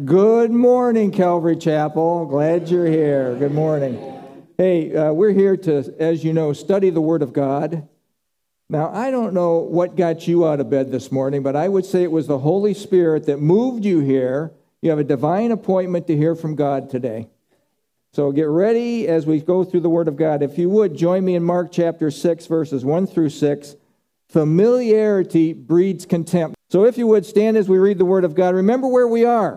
Good morning, Calvary Chapel. Glad you're here. Good morning. Hey, we're here to, as you know, study the Word of God. Now, I don't know what got you out of bed this morning, but I would say it was the Holy Spirit that moved you here. You have a divine appointment to hear from God today. So get ready as we go through the Word of God. If you would, join me in Mark chapter 6, verses 1 through 6. Familiarity breeds contempt. So if you would, stand as we read the Word of God. Remember where we are.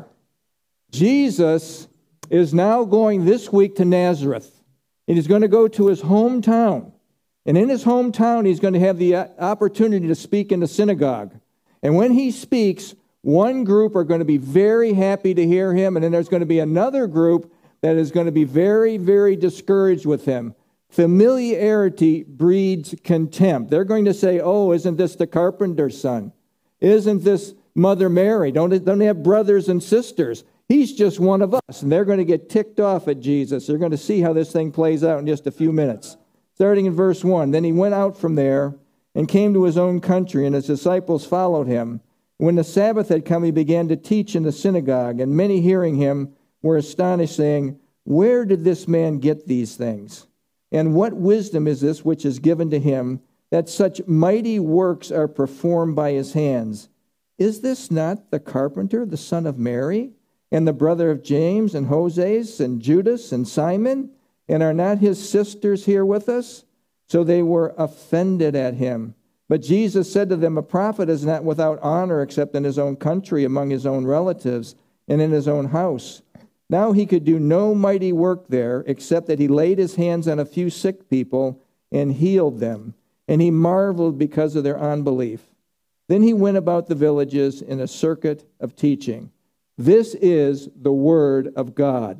Jesus is now going this week to Nazareth. And he's going to go to his hometown. And in his hometown, he's going to have the opportunity to speak in the synagogue. And when he speaks, one group are going to be very happy to hear him, and then there's going to be another group that is going to be very, very discouraged with him. Familiarity breeds contempt. They're going to say, oh, isn't this the carpenter's son? Isn't this Mother Mary? Don't they have brothers and sisters? He's just one of us. And they're going to get ticked off at Jesus. They're going to see how this thing plays out in just a few minutes. Starting in verse 1, then he went out from there and came to his own country, and his disciples followed him. When the Sabbath had come, he began to teach in the synagogue, and many hearing him were astonished, saying, where did this man get these things? And what wisdom is this which is given to him, that such mighty works are performed by his hands? Is this not the carpenter, the son of Mary, and the brother of James and Joses and Judas and Simon? And are not his sisters here with us? So they were offended at him. But Jesus said to them, a prophet is not without honor except in his own country, among his own relatives, and in his own house. Now he could do no mighty work there, except that he laid his hands on a few sick people and healed them. And he marveled because of their unbelief. Then he went about the villages in a circuit of teaching. This is the word of God.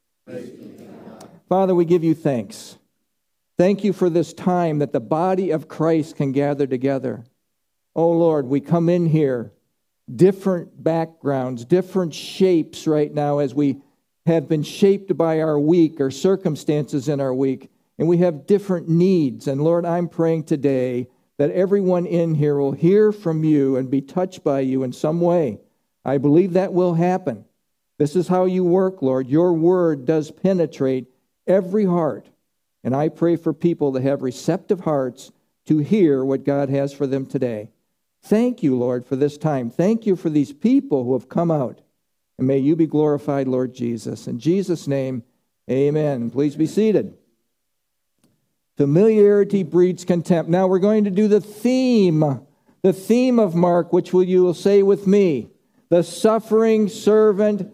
Father, we give you thanks. Thank you for this time that the body of Christ can gather together. Oh, Lord, we come in here, different backgrounds, different shapes right now as we have been shaped by our week or circumstances in our week, and we have different needs. And Lord, I'm praying today that everyone in here will hear from you and be touched by you in some way. I believe that will happen. This is how you work, Lord. Your word does penetrate every heart. And I pray for people that have receptive hearts to hear what God has for them today. Thank you, Lord, for this time. Thank you for these people who have come out. And may you be glorified, Lord Jesus. In Jesus' name, amen. Please be seated. Familiarity breeds contempt. Now we're going to do the theme of Mark, which you will say with me, the suffering servant.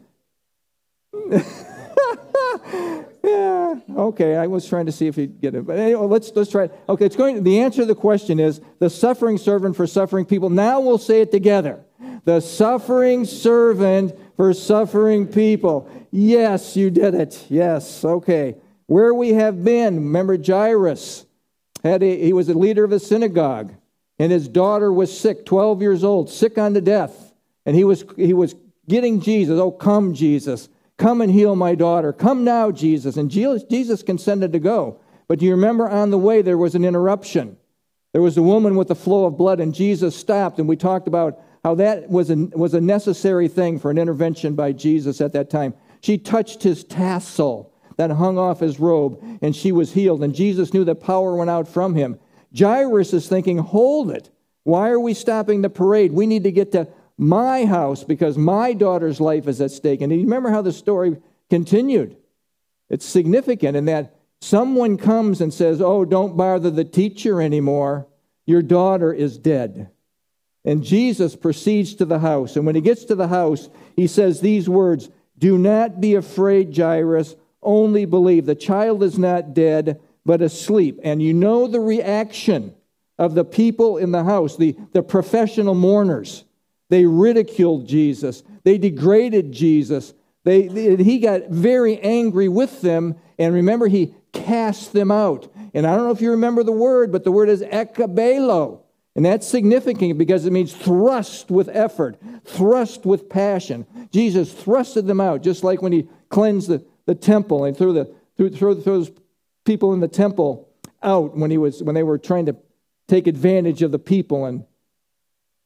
Yeah, okay, I was trying to see if you'd get it. But anyway, let's try it. Okay, the answer to the question is the suffering servant for suffering people. Now we'll say it together. The suffering servant for suffering people. Yes, you did it. Yes, okay. Where we have been, remember Jairus, he was a leader of a synagogue, and his daughter was sick, 12 years old, sick unto death. And he was getting Jesus. Oh, come, Jesus. Come and heal my daughter. Come now, Jesus. And Jesus consented to go. But do you remember on the way there was an interruption? There was a woman with a flow of blood, and Jesus stopped, and we talked about how that was a necessary thing for an intervention by Jesus at that time. She touched his tassel that hung off his robe, and she was healed. And Jesus knew that power went out from him. Jairus is thinking, hold it. Why are we stopping the parade? We need to get to my house because my daughter's life is at stake. And you remember how the story continued. It's significant in that someone comes and says, oh, don't bother the teacher anymore. Your daughter is dead. And Jesus proceeds to the house. And when he gets to the house, he says these words, do not be afraid, Jairus, only believe. The child is not dead, but asleep. And you know the reaction of the people in the house, the professional mourners. They ridiculed Jesus. They degraded Jesus. He got very angry with them. And remember, he cast them out. And I don't know if you remember the word, but the word is ekabelo. And that's significant because it means thrust with effort, thrust with passion. Jesus thrusted them out, just like when he cleansed the temple and threw those people in the temple out when they were trying to take advantage of the people and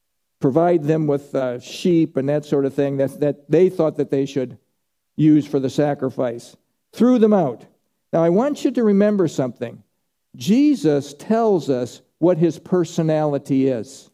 provide them with sheep and that sort of thing that they thought that they should use for the sacrifice. Threw them out. Now, I want you to remember something. Jesus tells us what his personality is.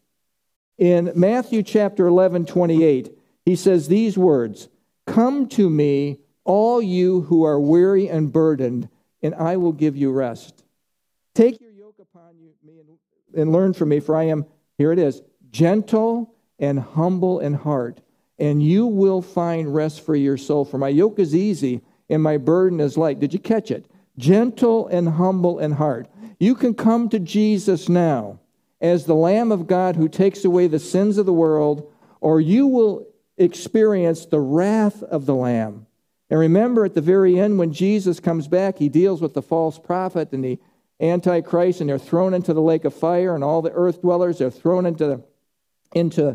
In Matthew chapter 11:28, he says these words, "Come to me, all you who are weary and burdened, and I will give you rest. Take your yoke upon you and learn from me, for I am," here it is, "gentle and humble in heart, and you will find rest for your soul. For my yoke is easy and my burden is light." Did you catch it? Gentle and humble in heart. You can come to Jesus now as the Lamb of God who takes away the sins of the world, or you will experience the wrath of the Lamb. And remember, at the very end, when Jesus comes back, he deals with the false prophet and the Antichrist, and they're thrown into the lake of fire, and all the earth dwellers are thrown into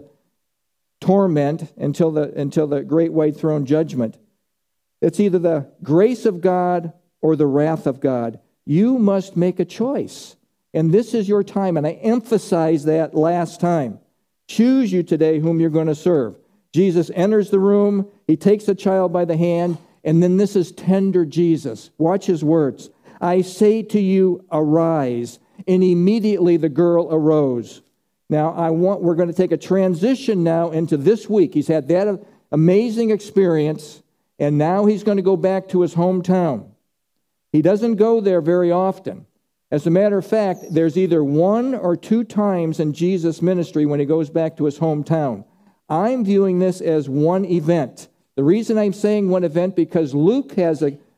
torment until the great white throne judgment. It's either the grace of God or the wrath of God. You must make a choice. And this is your time, and I emphasized that last time. Choose you today whom you're going to serve. Jesus enters the room, he takes the child by the hand, and then this is tender Jesus. Watch his words. "I say to you, arise." And immediately the girl arose. Now, we're going to take a transition now into this week. He's had that amazing experience, and now he's going to go back to his hometown. He doesn't go there very often. As a matter of fact, there's either one or two times in Jesus' ministry when he goes back to his hometown. I'm viewing this as one event. The reason I'm saying one event, because Luke has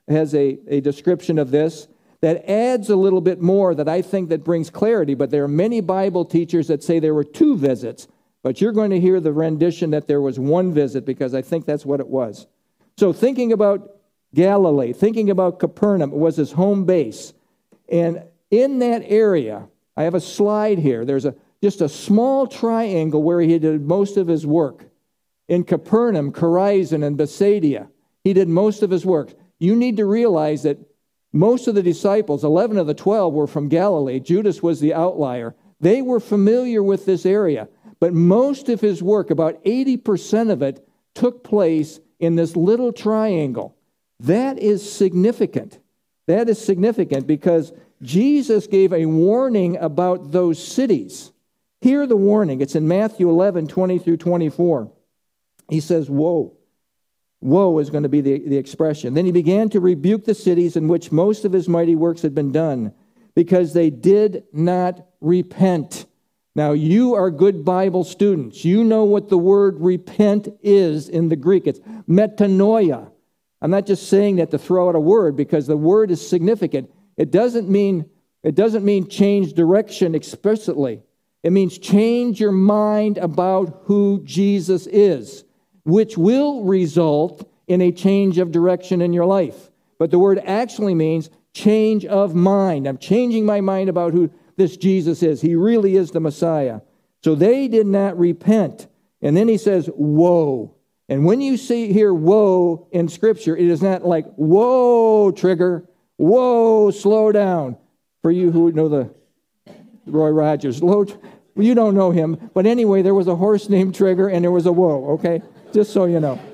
a description of this that adds a little bit more that I think that brings clarity, but there are many Bible teachers that say there were two visits, but you're going to hear the rendition that there was one visit, because I think that's what it was. So thinking about Galilee, thinking about Capernaum, it was his home base. And in that area, I have a slide here. There's just a small triangle where he did most of his work. In Capernaum, Chorazin, and Bethsaida, he did most of his work. You need to realize that most of the disciples, 11 of the 12, were from Galilee. Judas was the outlier. They were familiar with this area. But most of his work, about 80% of it, took place in this little triangle. That is significant. That is significant because Jesus gave a warning about those cities. Hear the warning. It's in Matthew 11:20 through 24. He says, woe. Woe is going to be the expression. Then he began to rebuke the cities in which most of his mighty works had been done, because they did not repent. Now, you are good Bible students. You know what the word repent is in the Greek. It's metanoia. I'm not just saying that to throw out a word, because the word is significant. It doesn't mean change direction explicitly. It means change your mind about who Jesus is, which will result in a change of direction in your life. But the word actually means change of mind. I'm changing my mind about who this Jesus is. He really is the Messiah. So they did not repent. And then he says, woe. And when you hear woe in Scripture, it is not like, whoa, trigger, whoa, slow down. For you who know the Roy Rogers, you don't know him. But anyway, there was a horse named Trigger and there was a whoa, okay? Just so you know.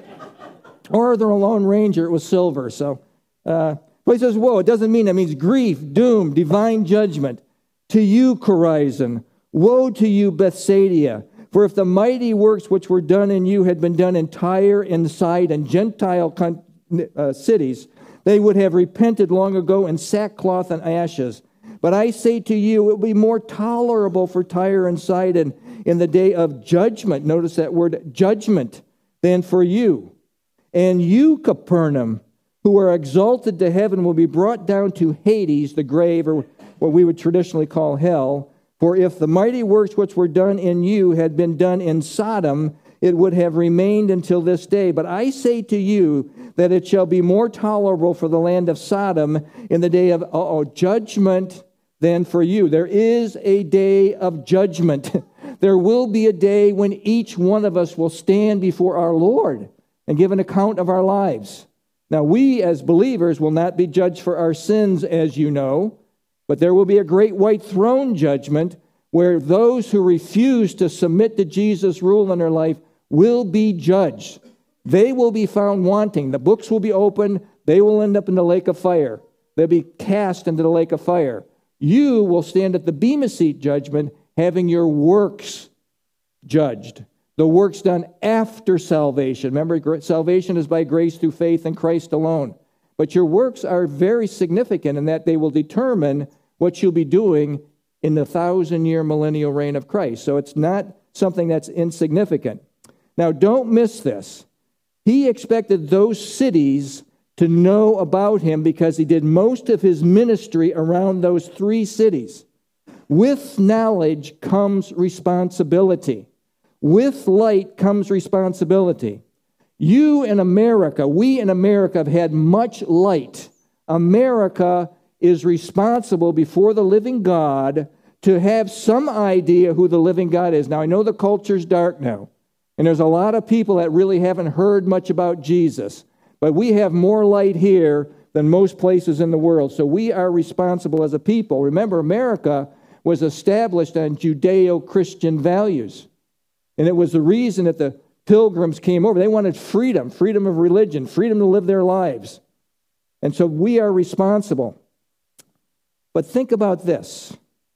Or the Lone Ranger, it was Silver. So, but he says, whoa, it doesn't mean that. It means grief, doom, divine judgment. To you, Chorazin, woe to you, Bethsaida. For if the mighty works which were done in you had been done in Tyre and Sidon and Gentile cities, they would have repented long ago in sackcloth and ashes. But I say to you, it will be more tolerable for Tyre and Sidon in the day of judgment. Notice that word, judgment, than for you. And you, Capernaum, who are exalted to heaven, will be brought down to Hades, the grave, or what we would traditionally call hell. For if the mighty works which were done in you had been done in Sodom, it would have remained until this day. But I say to you that it shall be more tolerable for the land of Sodom in the day of judgment than for you. There is a day of judgment. There will be a day when each one of us will stand before our Lord and give an account of our lives. Now, we as believers will not be judged for our sins, as you know, but there will be a great white throne judgment where those who refuse to submit to Jesus' rule in their life will be judged. They will be found wanting. The books will be opened. They will end up in the lake of fire. They'll be cast into the lake of fire. You will stand at the Bema Seat judgment, having your works judged. The works done after salvation. Remember, salvation is by grace through faith in Christ alone. But your works are very significant in that they will determine what you'll be doing in the 1,000-year millennial reign of Christ. So it's not something that's insignificant. Now, don't miss this. He expected those cities to know about him because he did most of his ministry around those 3 cities. With knowledge comes responsibility. With light comes responsibility. You in America, we in America have had much light. America is responsible before the living God to have some idea who the living God is. Now, I know the culture's dark now, and there's a lot of people that really haven't heard much about Jesus, but we have more light here than most places in the world, so we are responsible as a people. Remember, America was established on Judeo-Christian values, and it was the reason that the Pilgrims came over. They wanted freedom, freedom of religion, freedom to live their lives, and so we are responsible. But think about this.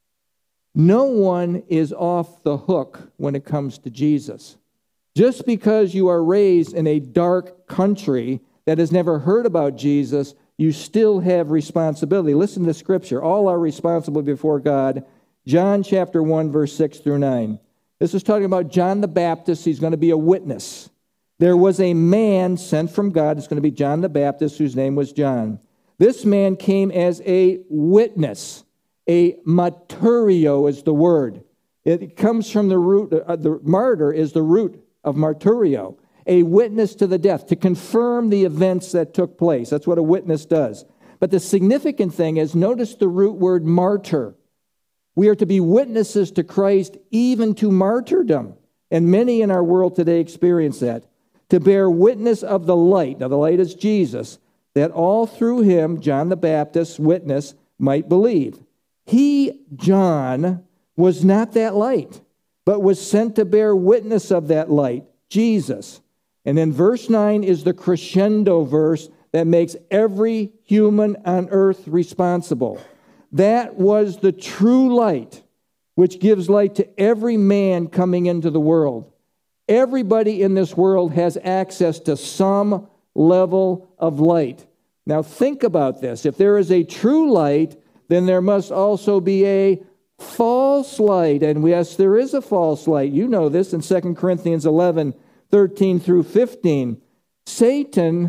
No one is off the hook when it comes to Jesus. Just because you are raised in a dark country that has never heard about Jesus, you still have responsibility. Listen to Scripture. All are responsible before God. John chapter 1, verse 6 through 9. This is talking about John the Baptist. He's going to be a witness. There was a man sent from God. It's going to be John the Baptist, whose name was John. This man came as a witness. A martyrio is the word. It comes from the root, the martyr is the root of martyrio. A witness to the death, to confirm the events that took place. That's what a witness does. But the significant thing is, notice the root word martyr. We are to be witnesses to Christ even to martyrdom. And many in our world today experience that. To bear witness of the light. Now the light is Jesus. That all through him, John the Baptist's witness, might believe. He, John, was not that light, but was sent to bear witness of that light, Jesus. And then verse 9 is the crescendo verse that makes every human on earth responsible. That was the true light, which gives light to every man coming into the world. Everybody in this world has access to some level of light. Now think about this. If there is a true light, then there must also be a false light. And yes, there is a false light. You know this in 2 Corinthians 11, 13 through 15. Satan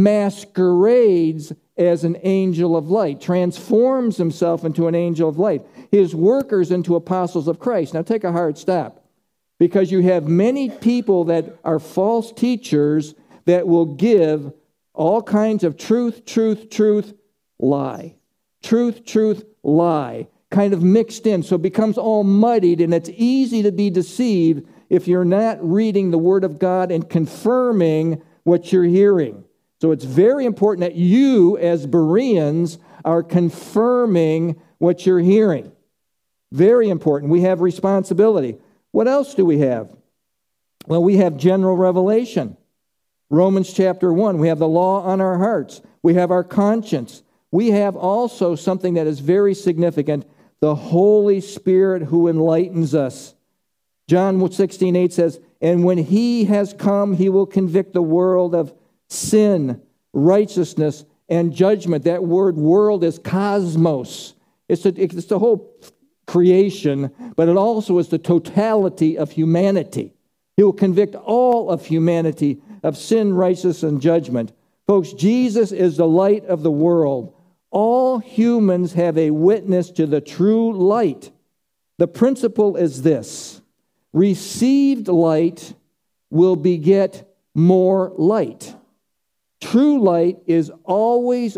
masquerades as an angel of light, transforms himself into an angel of light, his workers into apostles of Christ. Now take a hard stop. Because you have many people that are false teachers that will give all kinds of truth, lie. Truth, lie. Kind of mixed in. So it becomes all muddied, and it's easy to be deceived if you're not reading the Word of God and confirming what you're hearing. So it's very important that you, as Bereans, are confirming what you're hearing. Very important. We have responsibility. What else do we have? Well, we have general revelation. Romans chapter 1. We have the law on our hearts. We have our conscience. We have also something that is very significant, the Holy Spirit who enlightens us. John 16:8 says, "And when he has come, he will convict the world of sin, righteousness, and judgment." That word world is cosmos. It's the whole creation, but it also is the totality of humanity. He will convict all of humanity of sin, righteousness, and judgment. Folks, Jesus is the light of the world. All humans have a witness to the true light. The principle is this: received light will beget more light. True light is always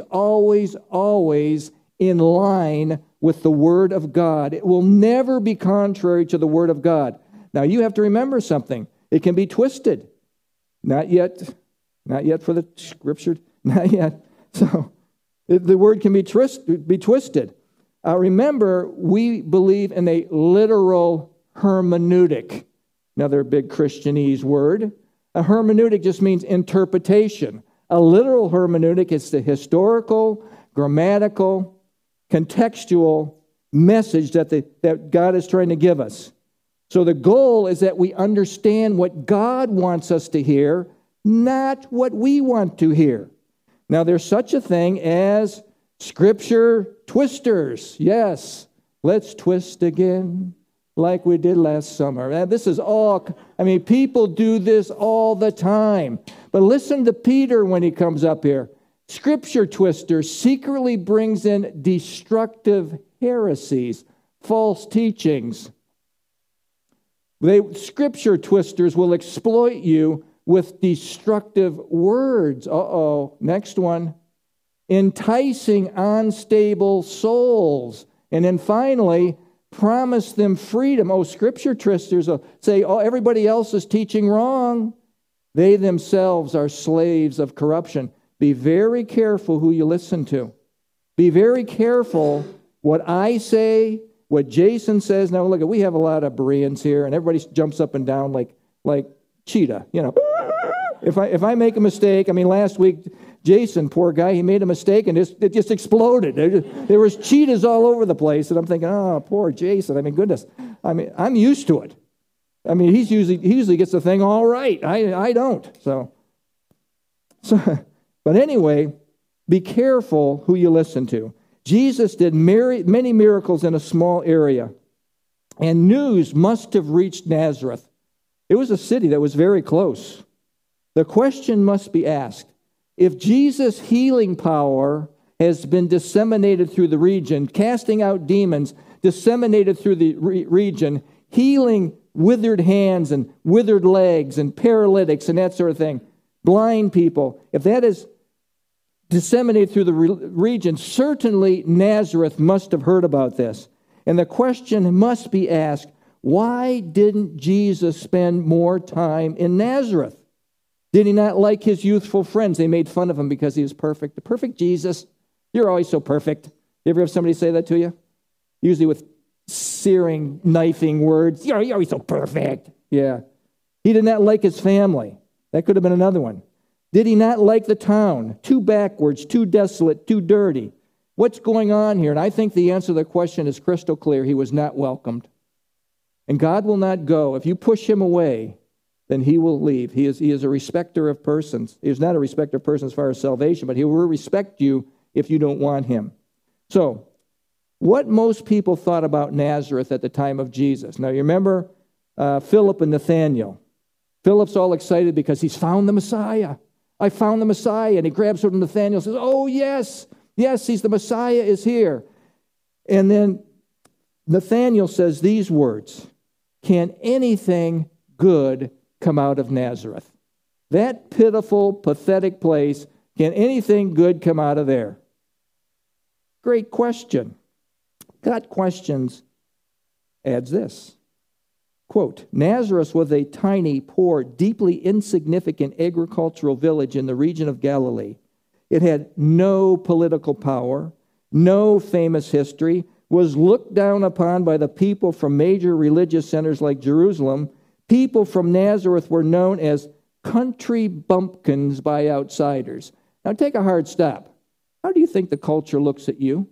in line with the Word of God. It will never be contrary to the Word of God. Now, you have to remember something. It can be twisted. Not yet for the Scripture. Not yet. So, the Word can be twisted. Remember, we believe in a literal hermeneutic, another big Christianese word. A hermeneutic just means interpretation. A literal hermeneutic is the historical, grammatical, contextual message that God is trying to give us. So the goal is that we understand what God wants us to hear, not what we want to hear. Now, there's such a thing as Scripture twisters. Yes, let's twist again like we did last summer. And this is all, people do this all the time. But listen to Peter when he comes up here. Scripture twister secretly brings in destructive heresies, false teachings. Scripture twisters will exploit you with destructive words. Next one. Enticing unstable souls. And then finally, promise them freedom. Scripture twisters will say, everybody else is teaching wrong. They themselves are slaves of corruption. Be very careful who you listen to. Be very careful what I say, what Jason says. Now, look, we have a lot of Bereans here, and everybody jumps up and down like cheetah, If I make a mistake, last week, Jason, poor guy, he made a mistake and it just exploded. There was cheetahs all over the place, and I'm thinking, poor Jason. Goodness. I'm used to it. He usually gets the thing all right. I don't. But anyway, be careful who you listen to. Jesus did many miracles in a small area, and news must have reached Nazareth. It was a city that was very close. The question must be asked, if Jesus' healing power has been disseminated through the region, casting out demons, disseminated through the region, healing withered hands and withered legs and paralytics and that sort of thing, blind people, if that is disseminated through the region, certainly Nazareth must have heard about this. And the question must be asked, why didn't Jesus spend more time in Nazareth? Did he not like his youthful friends? They made fun of him because he was perfect. The perfect Jesus, you're always so perfect. You ever have somebody say that to you? Usually with searing, knifing words. You're always so perfect. Yeah. He did not like his family. That could have been another one. Did he not like the town? Too backwards, too desolate, too dirty. What's going on here? And I think the answer to the question is crystal clear. He was not welcomed. And God will not go. If you push him away, then he will leave. He is a respecter of persons. He is not a respecter of persons as far as salvation, but he will respect you if you don't want him. So, what most people thought about Nazareth at the time of Jesus. Now, you remember Philip and Nathanael. Philip's all excited because he's found the Messiah. I found the Messiah. And he grabs hold of Nathanael and says, oh, yes, he's the Messiah is here. And then Nathanael says these words, can anything good come out of Nazareth? That pitiful, pathetic place, can anything good come out of there? Great question. Got Questions adds this. Quote, Nazareth was a tiny, poor, deeply insignificant agricultural village in the region of Galilee. It had no political power, no famous history, was looked down upon by the people from major religious centers like Jerusalem. People from Nazareth were known as country bumpkins by outsiders. Now take a hard stop. How do you think the culture looks at you?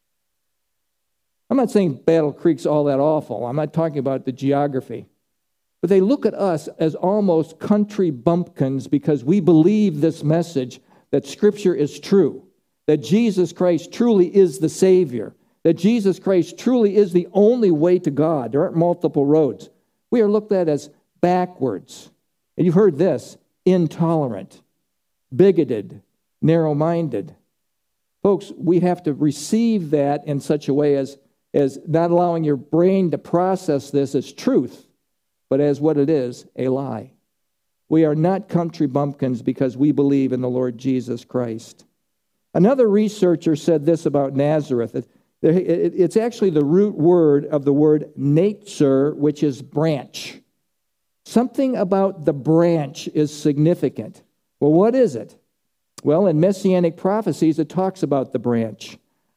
I'm not saying Battle Creek's all that awful. I'm not talking about the geography. But they look at us as almost country bumpkins because we believe this message that Scripture is true, that Jesus Christ truly is the Savior, that Jesus Christ truly is the only way to God. There aren't multiple roads. We are looked at as backwards. And you've heard this, intolerant, bigoted, narrow-minded. Folks, we have to receive that in such a way as not allowing your brain to process this as truth, but as what it is, a lie. We are not country bumpkins because we believe in the Lord Jesus Christ. Another researcher said this about Nazareth. It's actually the root word of the word netzer, which is branch. Something about the branch is significant. Well, what is it? Well, in Messianic prophecies, it talks about the branch.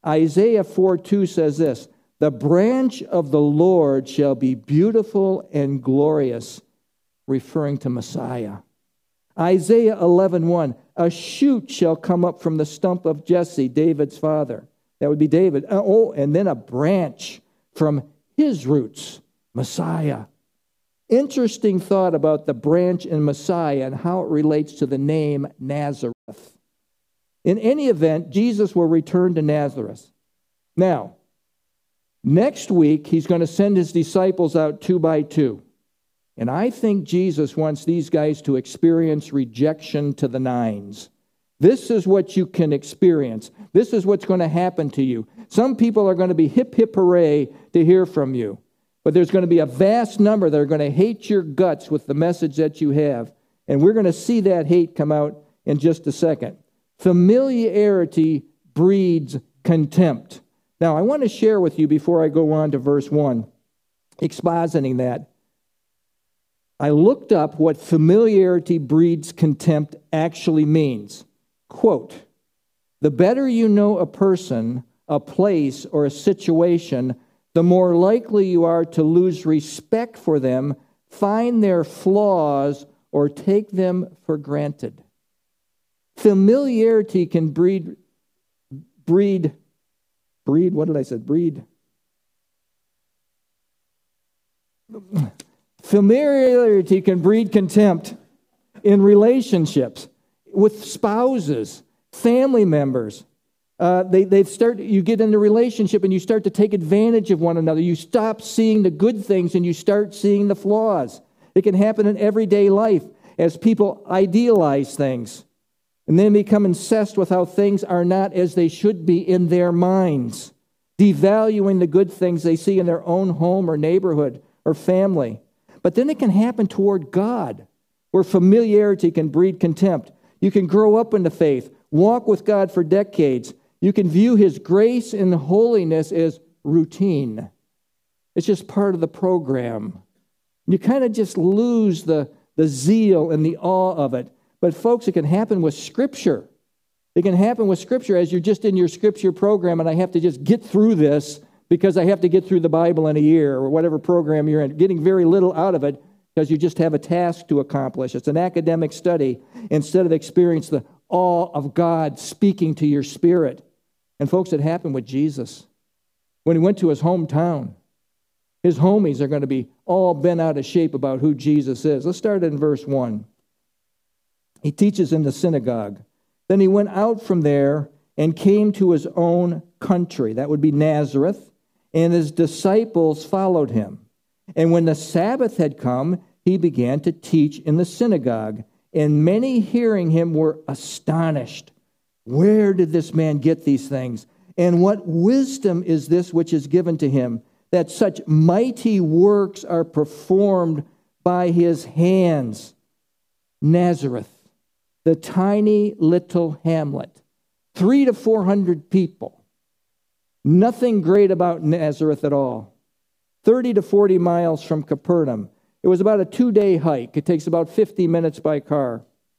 Isaiah 4:2 says this, "The branch of the Lord shall be beautiful and glorious," referring to Messiah. Isaiah 11:1, "A shoot shall come up from the stump of Jesse," David's father. That would be David. Oh, and then a branch from his roots, Messiah. Interesting thought about the branch in Messiah and how it relates to the name Nazareth. In any event, Jesus will return to Nazareth. Now, next week, he's going to send his disciples out 2 by 2. And I think Jesus wants these guys to experience rejection to the nines. This is what you can experience. This is what's going to happen to you. Some people are going to be hip, hip, hooray to hear from you. But there's going to be a vast number that are going to hate your guts with the message that you have. And we're going to see that hate come out in just a second. Familiarity breeds contempt. Now, I want to share with you before I go on to verse 1, expositing that. I looked up what familiarity breeds contempt actually means. Quote, "The better you know a person, a place, or a situation, the more likely you are to lose respect for them, find their flaws, or take them for granted." Familiarity can breed, what did I say? Familiarity can breed contempt in relationships with spouses, family members. You get in a relationship and you start to take advantage of one another. You stop seeing the good things and you start seeing the flaws. It can happen in everyday life as people idealize things and then become incensed with how things are not as they should be in their minds, devaluing the good things they see in their own home or neighborhood or family. But then it can happen toward God, where familiarity can breed contempt. You can grow up in the faith, walk with God for decades. You can view His grace and holiness as routine. It's just part of the program. You kind of just lose the zeal and the awe of it. But folks, it can happen with Scripture. It can happen with Scripture as you're just in your Scripture program and I have to just get through this because I have to get through the Bible in a year or whatever program you're in, getting very little out of it because you just have a task to accomplish. It's an academic study instead of experience the awe of God speaking to your spirit. And folks, it happened with Jesus. When he went to his hometown, his homies are going to be all bent out of shape about who Jesus is. Let's start in verse 1. He teaches in the synagogue. Then he went out from there and came to his own country. That would be Nazareth. And his disciples followed him. And when the Sabbath had come, he began to teach in the synagogue. And many hearing him were astonished. Where did this man get these things? And what wisdom is this which is given to him, that such mighty works are performed by his hands? Nazareth, the tiny little hamlet, 300 to 400 people. Nothing great about Nazareth at all. 30 to 40 miles from Capernaum. It was about a 2-day hike. It takes about 50 minutes by car.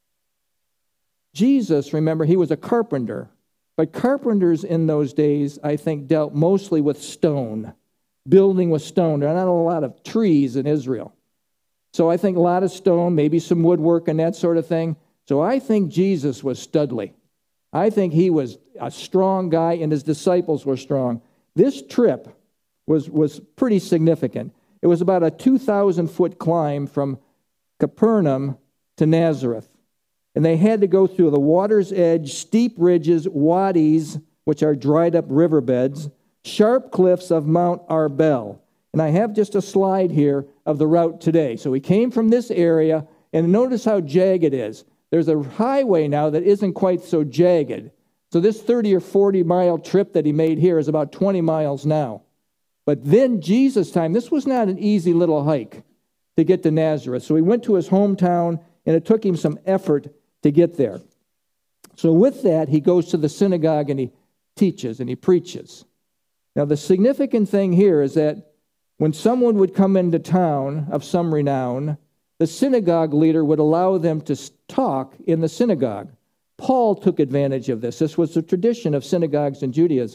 Jesus, remember, he was a carpenter. But carpenters in those days, I think, dealt mostly with stone, building with stone. There are not a lot of trees in Israel. So I think a lot of stone, maybe some woodwork and that sort of thing. So I think Jesus was studly. I think he was a strong guy and his disciples were strong. This trip was pretty significant. It was about a 2,000-foot climb from Capernaum to Nazareth. And they had to go through the water's edge, steep ridges, wadis, which are dried up riverbeds, sharp cliffs of Mount Arbel. And I have just a slide here of the route today. So we came from this area, and notice how jagged it is. There's a highway now that isn't quite so jagged. So this 30 or 40 mile trip that he made here is about 20 miles now. But then Jesus' time, this was not an easy little hike to get to Nazareth. So he went to his hometown, and it took him some effort to get there. So with that, he goes to the synagogue and he teaches and he preaches. Now the significant thing here is that when someone would come into town of some renown, the synagogue leader would allow them to talk in the synagogue. Paul took advantage of this. This was the tradition of synagogues in Judaism.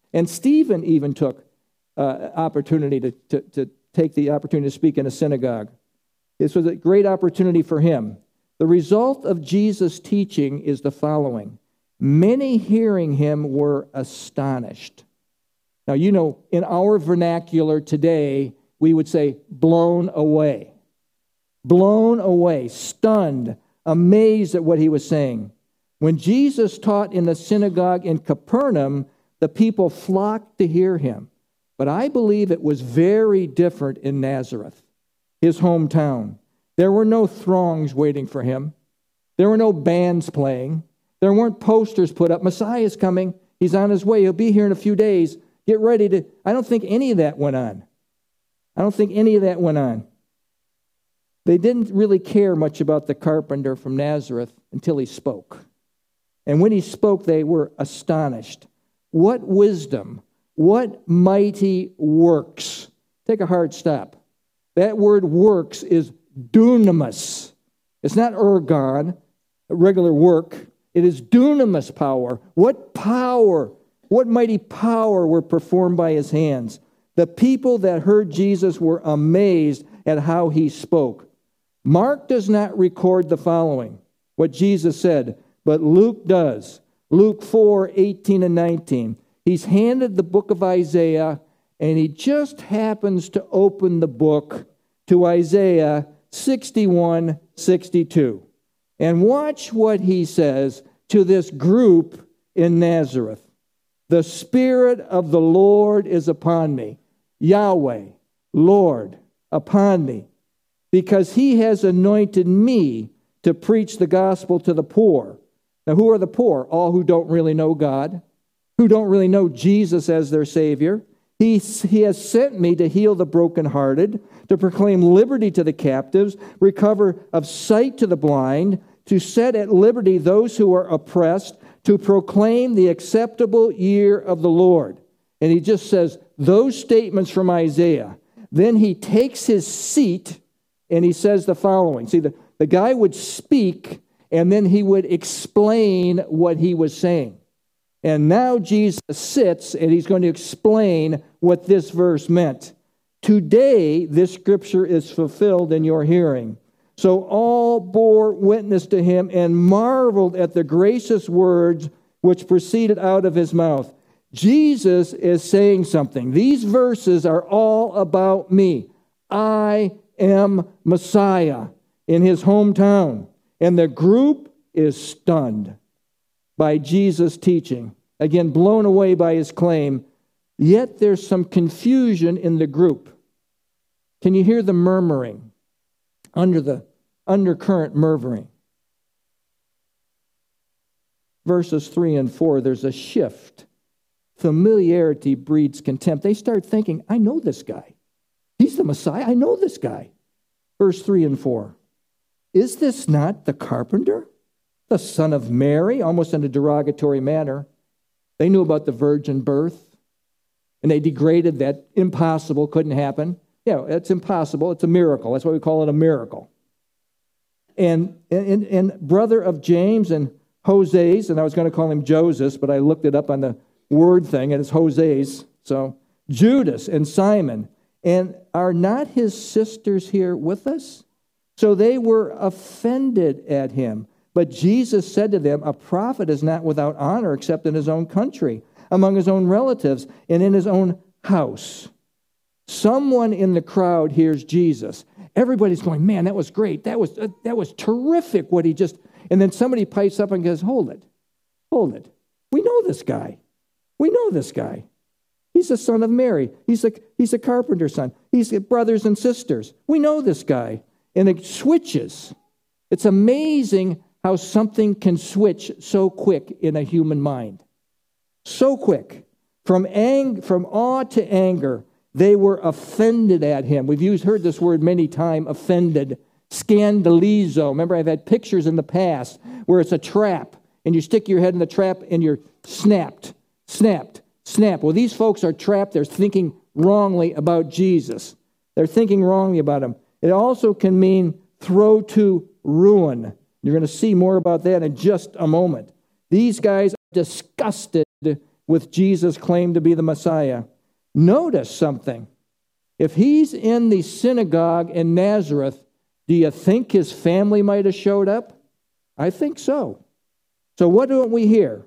And Stephen even took opportunity to take the opportunity to speak in a synagogue. This was a great opportunity for him. The result of Jesus' teaching is the following. Many hearing him were astonished. Now, you know, in our vernacular today, we would say blown away. Blown away, stunned, amazed at what he was saying. When Jesus taught in the synagogue in Capernaum, the people flocked to hear him. But I believe it was very different in Nazareth, his hometown. There were no throngs waiting for him. There were no bands playing. There weren't posters put up. Messiah's coming. He's on his way. He'll be here in a few days. Get ready to... I don't think any of that went on. They didn't really care much about the carpenter from Nazareth until he spoke. And when he spoke, they were astonished. What wisdom, what mighty works. Take a hard stop. That word works is dunamis. It's not ergon, a regular work. It is dunamis power. What mighty power were performed by his hands. The people that heard Jesus were amazed at how he spoke. Mark does not record the following, what Jesus said, but Luke does. Luke 4:18 and 19. He's handed the book of Isaiah, and he just happens to open the book to Isaiah 61:62. And watch what he says to this group in Nazareth. The Spirit of the Lord is upon me. Yahweh, Lord, upon me. Because he has anointed me to preach the gospel to the poor. Now, who are the poor? All who don't really know God, who don't really know Jesus as their Savior. He has sent me to heal the brokenhearted, to proclaim liberty to the captives, recover of sight to the blind, to set at liberty those who are oppressed, to proclaim the acceptable year of the Lord. And he just says those statements from Isaiah. Then he takes his seat and he says the following. See, the guy would speak and then he would explain what he was saying. And now Jesus sits and he's going to explain what this verse meant. Today, this scripture is fulfilled in your hearing. So all bore witness to him and marveled at the gracious words which proceeded out of his mouth. Jesus is saying something. These verses are all about me. I am Messiah in his hometown. And the group is stunned by Jesus' teaching. Again, blown away by his claim. Yet there's some confusion in the group. Can you hear the murmuring? Undercurrent murmuring. Verses 3 and 4, there's a shift. Familiarity breeds contempt. They start thinking, I know this guy. He's the Messiah. I know this guy. Verse 3 and 4. Is this not the carpenter, the son of Mary? Almost in a derogatory manner. They knew about the virgin birth, and they degraded that. Impossible, couldn't happen. Yeah, it's impossible. It's a miracle. That's why we call it a miracle. And brother of James and Jose's, and I was going to call him Joseph, but I looked it up on the word thing, and it's Jose's. So Judas and Simon. And are not his sisters here with us? So they were offended at him. But Jesus said to them, a prophet is not without honor except in his own country, among his own relatives, and in his own house. Someone in the crowd hears Jesus. Everybody's going, man, that was great. That was terrific what he just... And then somebody pipes up and goes, hold it. We know this guy. He's the son of Mary. He's a carpenter's son. He's brothers and sisters. We know this guy. And it switches. It's amazing how something can switch so quick in a human mind. So quick. From awe to anger, they were offended at him. We've heard this word many times, offended. Scandalizo. Remember, I've had pictures in the past where it's a trap, and you stick your head in the trap, and you're snapped. Well, these folks are trapped. They're thinking wrongly about Jesus. They're thinking wrongly about him. It also can mean throw to ruin. You're going to see more about that in just a moment. These guys are disgusted with Jesus' claim to be the Messiah. Notice something. If he's in the synagogue in Nazareth, do you think his family might have showed up? I think so. So what don't we hear?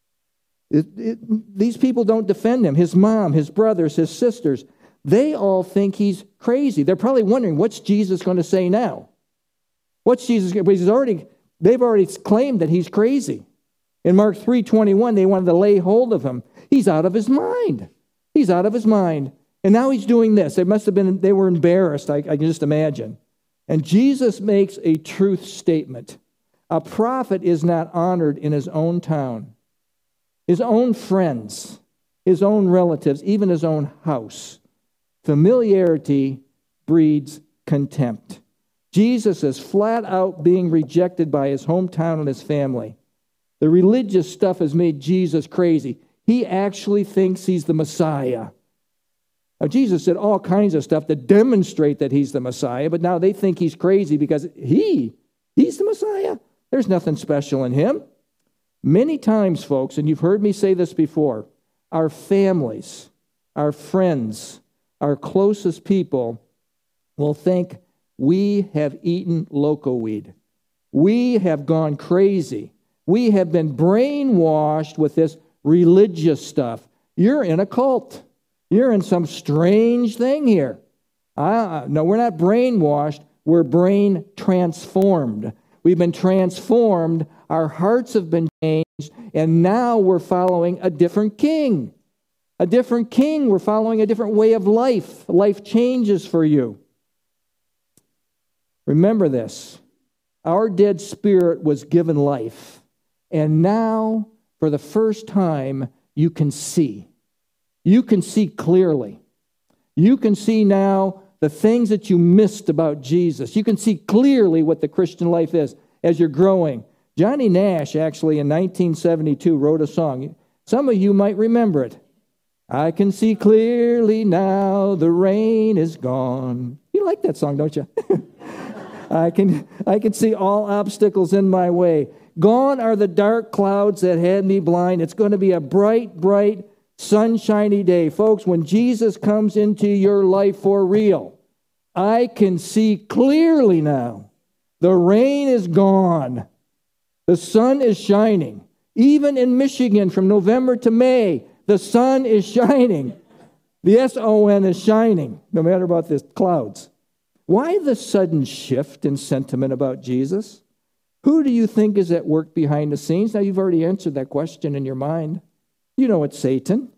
These people don't defend him. His mom, his brothers, his sisters, they all think he's crazy. They're probably wondering, what's Jesus going to say now? What's Jesus going to say? They've already claimed that he's crazy. In Mark 3:21, they wanted to lay hold of him. He's out of his mind. He's out of his mind. And now he's doing this. They were embarrassed, I can just imagine. And Jesus makes a truth statement. A prophet is not honored in his own town, his own friends, his own relatives, even his own house. Familiarity breeds contempt. Jesus is flat out being rejected by his hometown and his family. The religious stuff has made Jesus crazy. He actually thinks he's the Messiah. Now, Jesus said all kinds of stuff to demonstrate that he's the Messiah, but now they think he's crazy because he's the Messiah. There's nothing special in him. Many times, folks, and you've heard me say this before, our families, our friends, our closest people will think we have eaten loco weed. We have gone crazy. We have been brainwashed with this religious stuff. You're in a cult. You're in some strange thing here. No, we're not brainwashed. We're brain transformed. We've been transformed. Our hearts have been changed. And now we're following a different king. A different king. We're following a different way of life. Life changes for you. Remember this. Our dead spirit was given life. And now, for the first time, you can see. You can see clearly. You can see now the things that you missed about Jesus. You can see clearly what the Christian life is as you're growing. Johnny Nash, actually, in 1972, wrote a song. Some of you might remember it. I can see clearly now the rain is gone. You like that song, don't you? I can see all obstacles in my way. Gone are the dark clouds that had me blind. It's going to be a bright, bright, sunshiny day. Folks, when Jesus comes into your life for real, I can see clearly now. The rain is gone. The sun is shining. Even in Michigan, from November to May, the sun is shining. The S-O-N is shining, no matter about the clouds. Why the sudden shift in sentiment about Jesus? Who do you think is at work behind the scenes? Now, you've already answered that question in your mind. You know it's Satan.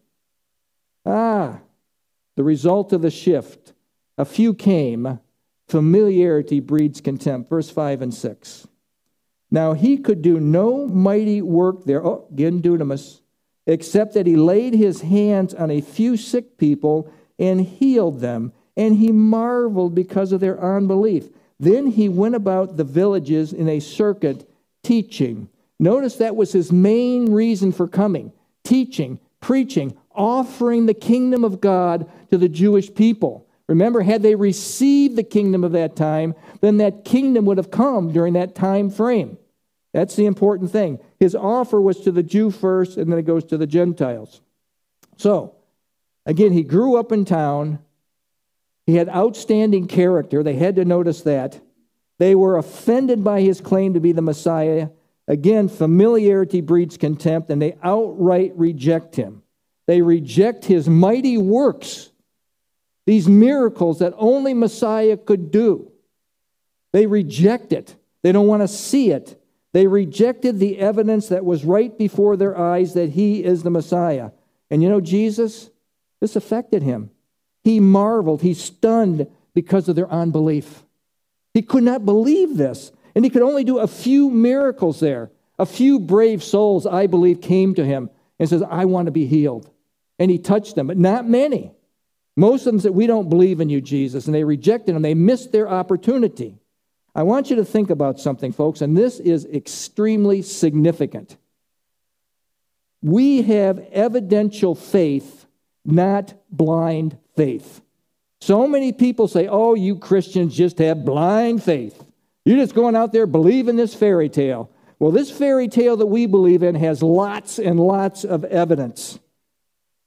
The result of the shift. A few came. Familiarity breeds contempt. Verse 5 and 6. Now, he could do no mighty work there. Again, dunamis. Except that he laid his hands on a few sick people and healed them. And he marveled because of their unbelief. Then he went about the villages in a circuit teaching. Notice that was his main reason for coming. Teaching, preaching, offering the kingdom of God to the Jewish people. Remember, had they received the kingdom of that time, then that kingdom would have come during that time frame. That's the important thing. His offer was to the Jew first, and then it goes to the Gentiles. So, again, he grew up in town. He had outstanding character. They had to notice that. They were offended by his claim to be the Messiah. Again, familiarity breeds contempt, and they outright reject him. They reject his mighty works, these miracles that only Messiah could do. They reject it. They don't want to see it. They rejected the evidence that was right before their eyes that he is the Messiah. And you know, Jesus, this affected him. He marveled. He stunned because of their unbelief. He could not believe this. And he could only do a few miracles there. A few brave souls, I believe, came to him and says, I want to be healed. And he touched them, but not many. Most of them said, we don't believe in you, Jesus. And they rejected him. They missed their opportunity. I want you to think about something, folks, and this is extremely significant. We have evidential faith, not blind faith. So many people say, oh, you Christians just have blind faith. You're just going out there believing this fairy tale. Well, this fairy tale that we believe in has lots and lots of evidence.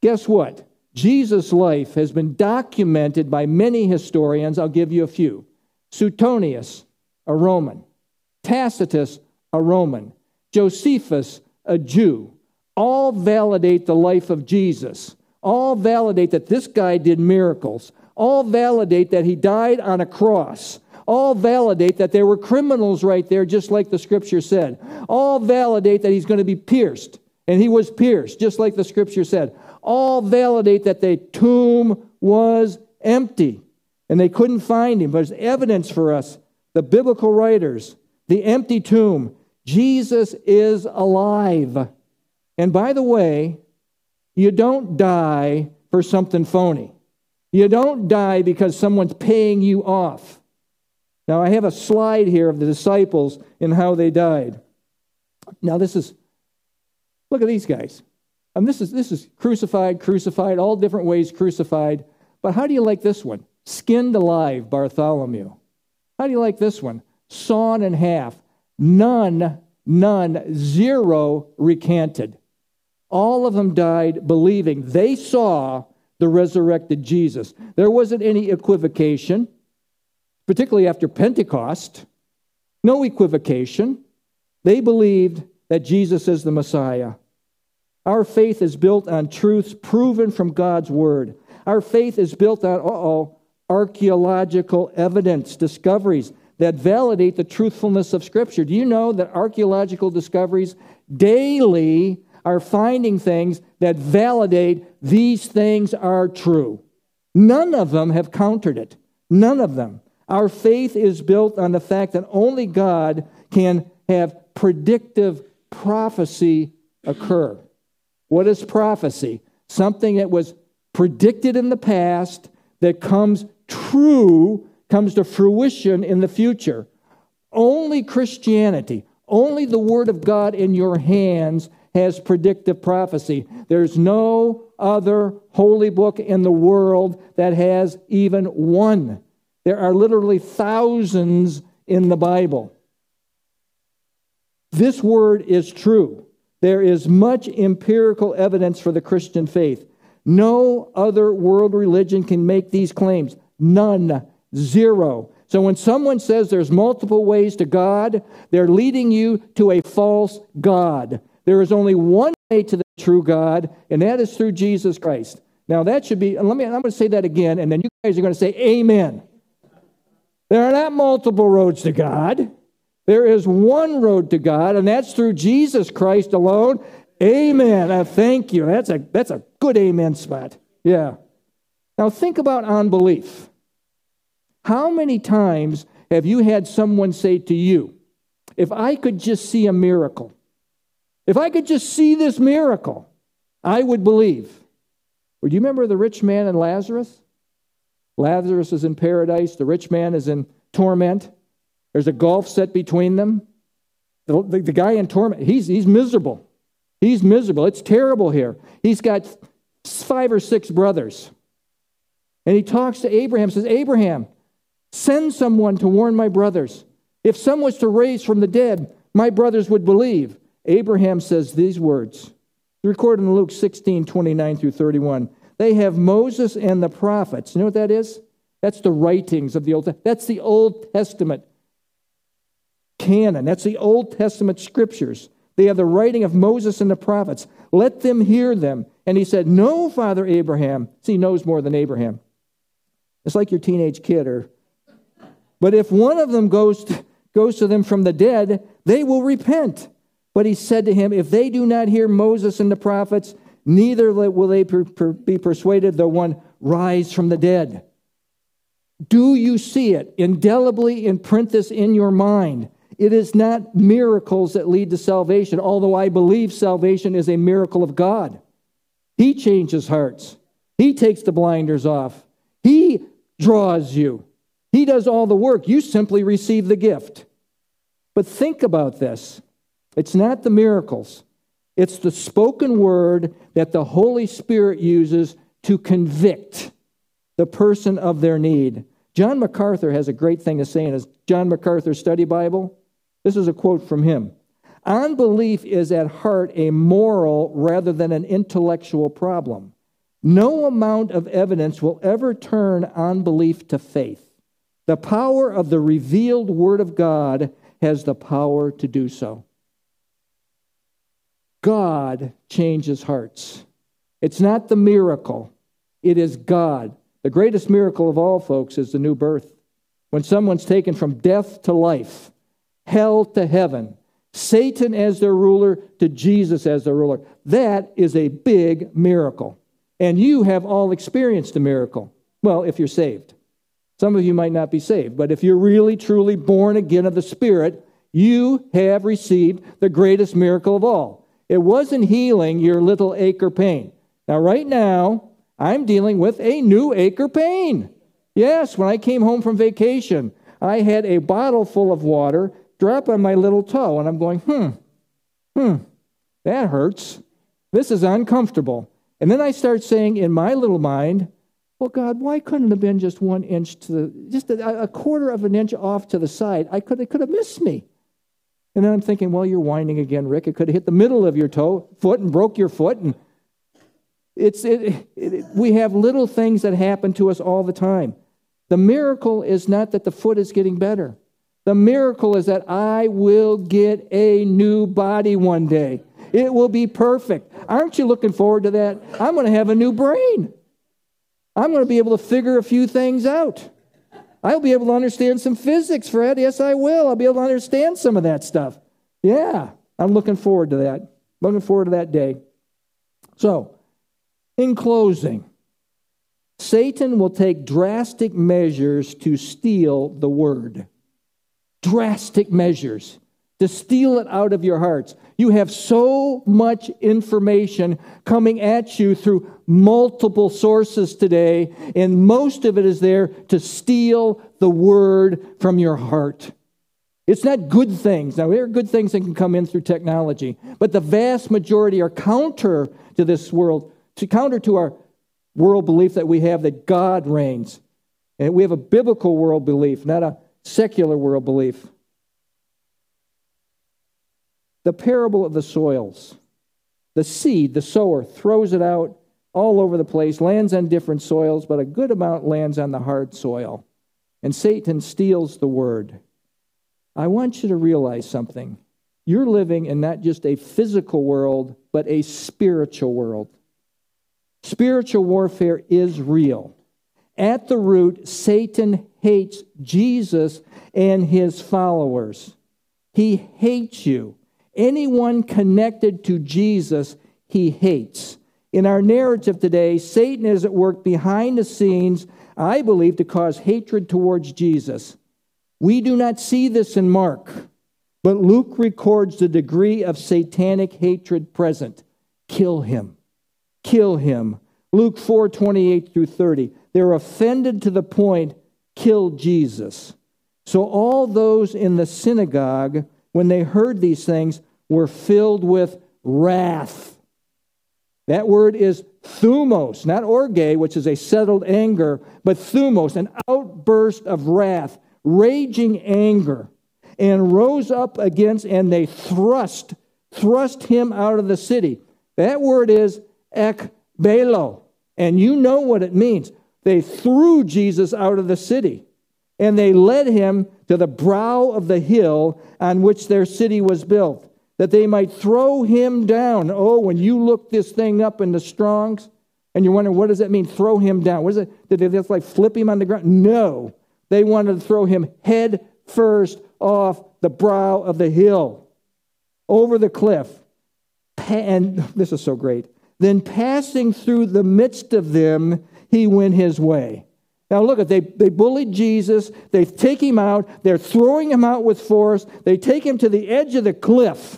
Guess what? Jesus' life has been documented by many historians. I'll give you a few. Suetonius, a Roman. Tacitus, a Roman. Josephus, a Jew. All validate the life of Jesus. All validate that this guy did miracles. All validate that he died on a cross. All validate that there were criminals right there, just like the Scripture said. All validate that he's going to be pierced. And he was pierced, just like the Scripture said. All validate that the tomb was empty. And they couldn't find him. But there's evidence for us. The biblical writers, the empty tomb. Jesus is alive. And by the way, you don't die for something phony. You don't die because someone's paying you off. Now, I have a slide here of the disciples and how they died. Now, look at these guys. This is crucified, all different ways crucified. But how do you like this one? Skinned alive, Bartholomew. How do you like this one? Sawn in half. None, zero recanted. All of them died believing they saw the resurrected Jesus. There wasn't any equivocation, particularly after Pentecost. No equivocation. They believed that Jesus is the Messiah. Our faith is built on truths proven from God's Word. Our faith is built on, archaeological evidence, discoveries that validate the truthfulness of Scripture. Do you know that archaeological discoveries daily are finding things that validate these things are true? None of them have countered it. None of them. Our faith is built on the fact that only God can have predictive prophecy occur. What is prophecy? Something that was predicted in the past that comes true, comes to fruition in the future. Only Christianity, only the Word of God in your hands has predictive prophecy. There's no other holy book in the world that has even one. There are literally thousands in the Bible. This word is true. There is much empirical evidence for the Christian faith. No other world religion can make these claims. None. Zero. So when someone says there's multiple ways to God, they're leading you to a false God. There is only one way to the true God, and that is through Jesus Christ. Now that should be, I'm going to say that again, and then you guys are going to say amen. There are not multiple roads to God. There is one road to God, and that's through Jesus Christ alone. Amen. Thank you. That's a good amen spot. Yeah. Now think about unbelief. How many times have you had someone say to you, if I could just see a miracle, if I could just see this miracle, I would believe. Well, do you remember the rich man and Lazarus? Lazarus is in paradise. The rich man is in torment. There's a gulf set between them. The guy in torment, he's miserable. He's miserable. It's terrible here. He's got 5 or 6 brothers. And he talks to Abraham, says, Abraham, send someone to warn my brothers. If someone was to raise from the dead, my brothers would believe. Abraham says these words. It's recorded in Luke 16:29-31. They have Moses and the prophets. You know what that is? That's the writings of the Old Testament. That's the Old Testament canon. That's the Old Testament scriptures. They have the writing of Moses and the prophets. Let them hear them. And he said, no, Father Abraham. See, he knows more than Abraham. It's like your teenage kid. But if one of them goes to them from the dead, they will repent. But he said to him, if they do not hear Moses and the prophets, neither will they be persuaded though one rise from the dead. Do you see it? Indelibly imprint this in your mind. It is not miracles that lead to salvation, although I believe salvation is a miracle of God. He changes hearts. He takes the blinders off. He draws you. He does all the work. You simply receive the gift. But think about this. It's not the miracles. It's the spoken word that the Holy Spirit uses to convict the person of their need. John MacArthur has a great thing to say in his John MacArthur Study Bible. This is a quote from him. Unbelief is at heart a moral rather than an intellectual problem. No amount of evidence will ever turn unbelief to faith. The power of the revealed Word of God has the power to do so. God changes hearts. It's not the miracle. It is God. The greatest miracle of all, folks, is the new birth. When someone's taken from death to life, hell to heaven, Satan as their ruler to Jesus as their ruler. That is a big miracle. And you have all experienced a miracle. Well, if you're saved. Some of you might not be saved, but if you're really, truly born again of the Spirit, you have received the greatest miracle of all. It wasn't healing your little ache or pain. Now, right now, I'm dealing with a new ache or pain. Yes, when I came home from vacation, I had a bottle full of water drop on my little toe, and I'm going, that hurts. This is uncomfortable. And then I start saying in my little mind, well, God, why couldn't it have been just 1 inch just a quarter of an inch off to the side? It could have missed me. And then I'm thinking, well, you're whining again, Rick. It could have hit the middle of your foot and broke your foot. And we have little things that happen to us all the time. The miracle is not that the foot is getting better. The miracle is that I will get a new body one day. It will be perfect. Aren't you looking forward to that? I'm going to have a new brain. I'm going to be able to figure a few things out. I'll be able to understand some physics, Fred. Yes, I will. I'll be able to understand some of that stuff. Yeah, I'm looking forward to that. Looking forward to that day. So, in closing, Satan will take drastic measures to steal the word. Drastic measures to steal it out of your hearts. You have so much information coming at you through multiple sources today, and most of it is there to steal the word from your heart. It's not good things. Now, there are good things that can come in through technology, but the vast majority are counter to this world, counter to our world belief that we have that God reigns. And we have a biblical world belief, not a secular world belief. The parable of the soils. The seed, the sower, throws it out all over the place, lands on different soils, but a good amount lands on the hard soil. And Satan steals the word. I want you to realize something. You're living in not just a physical world, but a spiritual world. Spiritual warfare is real. At the root, Satan hates Jesus and his followers. He hates you. Anyone connected to Jesus, he hates. In our narrative today, Satan is at work behind the scenes, I believe, to cause hatred towards Jesus. We do not see this in Mark, but Luke records the degree of satanic hatred present. Kill him. Kill him. Luke 4:28 through 30. They're offended to the point, kill Jesus. So all those in the synagogue, when they heard these things, were filled with wrath. That word is thumos, not orge, which is a settled anger, but thumos, an outburst of wrath, raging anger, and rose up against, and they thrust him out of the city. That word is ekbalo, and you know what it means. They threw Jesus out of the city, and they led him to the brow of the hill on which their city was built, that they might throw him down. Oh, when you look this thing up in the Strongs, and you're wondering, what does that mean, throw him down? What is it? Did they just like flip him on the ground? No. They wanted to throw him head first off the brow of the hill, over the cliff. And this is so great. Then passing through the midst of them, he went his way. Now look, they bullied Jesus. They take him out. They're throwing him out with force. They take him to the edge of the cliff.